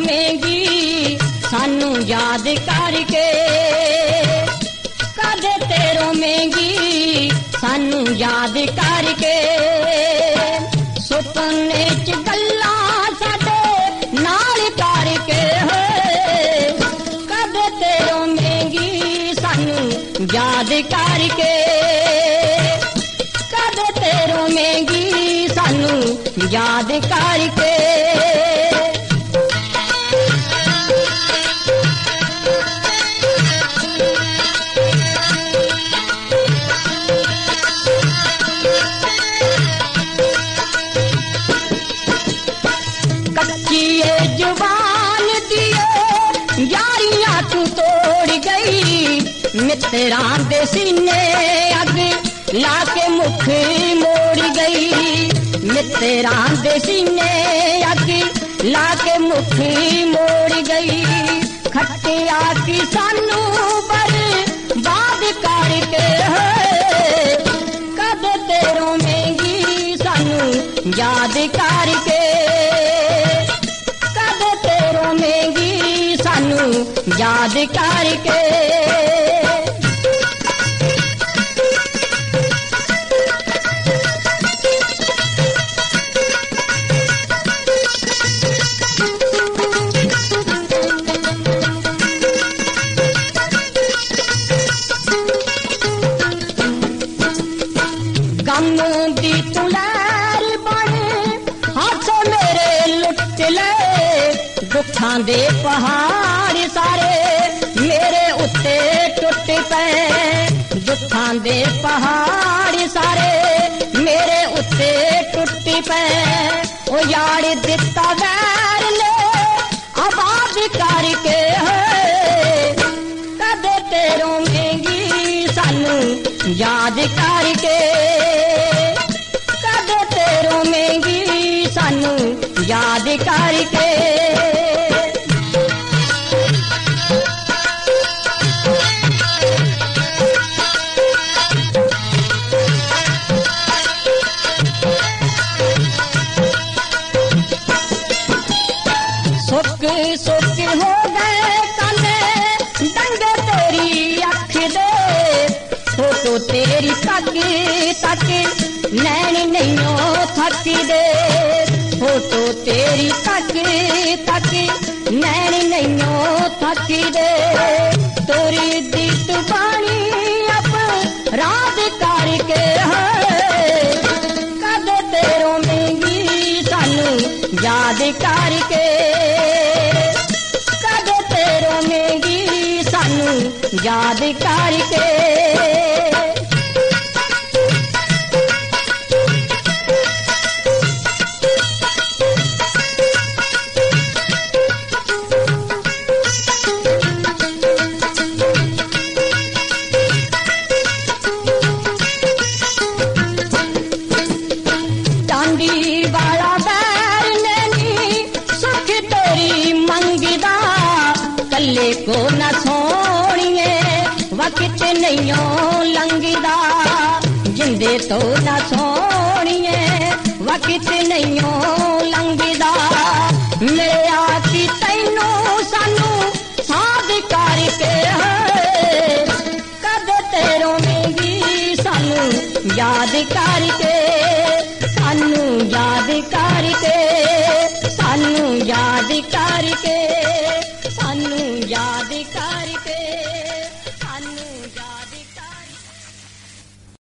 रोवेंगी सानू याद करके, कदे ते रोवेंगी सानू याद करके। सुपने च गल्लां साडे नाल करके, कदे ते रोवेंगी सानू याद करके, कदे ते रोवेंगी सानू याद करके। कच्ची जुबान दिए यारियां तू तोड़ गई, मित्रां दे सीने अग लाके मुख मोड़ गई, मित्रां दे सीने अग लाके मुख मोड़ गई। खटिया की सानू बर्बाद करके, कदे ते रोवेंगी सानू याद करके, कदे ते रोवेंगी सानू याद करके। गम दी तू लहर बन हाथ मेरे लुट ले, दुखां दे पहाड़ सारे मेरे उत्ते टुट पे, दुखां दे पहाड़ सारे मेरे उत्ते टुट पे। ओ यार दिता वैर ने आबाद करके, कदे ते रोवेंगी सानू याद करके, कदे ते रोवेंगी सानू याद करके। सुख सुख हो गए कने दंगे तेरी अख दे, फोटो तेरी तक तक नैन नहीं थक दे, फोटो तेरी तक तक नैन नहीं थक दे। तोरी दित बाणी अपराध करके, कदे ते रोवेंगी सानू याद करके, कदे ते रोवेंगी सानू याद करके। चांदी वाला बैर नैनी सुख तेरी मंगदा, कल्ले को न सोनिए वक्त नहीं लंघदा, जिंदे तो न सोनिए वक्त नहीं लंघदा। मेरा की तैनू सानू साध करके, कदे ते रोवेंगी सानू याद करके,